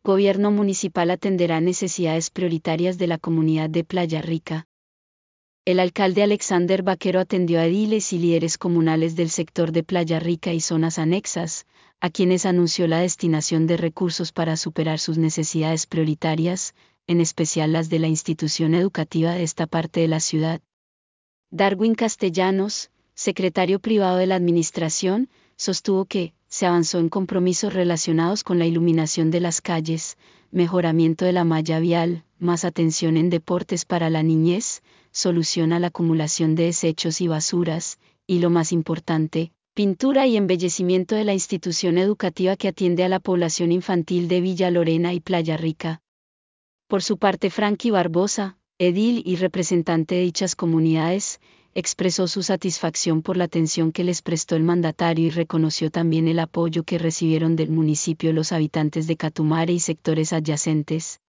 Gobierno municipal atenderá necesidades prioritarias de la comunidad de Playa Rica. El alcalde Alexander Vaquero atendió a ediles y líderes comunales del sector de Playa Rica y zonas anexas, a quienes anunció la destinación de recursos para superar sus necesidades prioritarias, en especial las de la institución educativa de esta parte de la ciudad. Darwin Castellanos, secretario privado de la administración, sostuvo que se avanzó en compromisos relacionados con la iluminación de las calles, mejoramiento de la malla vial, más atención en deportes para la niñez, solución a la acumulación de desechos y basuras, y lo más importante, pintura y embellecimiento de la institución educativa que atiende a la población infantil de Villa Lorena y Playa Rica. Por su parte, Franky Barbosa, edil y representante de dichas comunidades, expresó su satisfacción por la atención que les prestó el mandatario y reconoció también el apoyo que recibieron del municipio los habitantes de Catumare y sectores adyacentes,